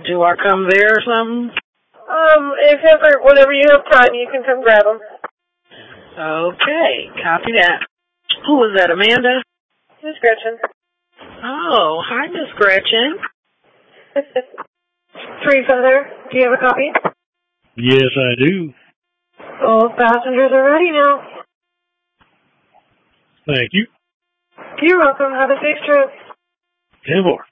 Do I come there or something? If ever, whenever you have time, you can come grab them. Okay, copy that. Who was that, Amanda? Miss Gretchen. Oh, hi, Miss Gretchen. Three Feather, do you have a copy? Yes, I do. Both passengers are ready now. Thank you. You're welcome. Have a safe trip. 10-4.